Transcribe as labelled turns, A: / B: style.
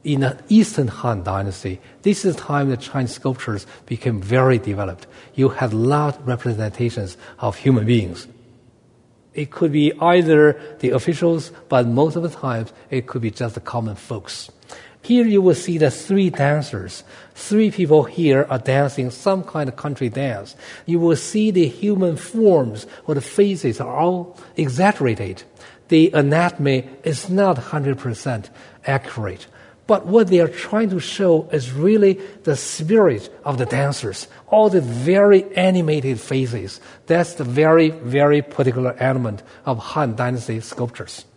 A: in the Eastern Han Dynasty, this is the time the Chinese sculptures became very developed. You had a lot of representations of human beings. It could be either the officials, but most of the times it could be just the common folks. Here you will see the three dancers. Three people here are dancing some kind of country dance. You will see the human forms or the faces are all exaggerated. The anatomy is not 100% accurate. But what they are trying to show is really the spirit of the dancers, all the very animated faces. That's the very, very particular element of Han Dynasty sculptures.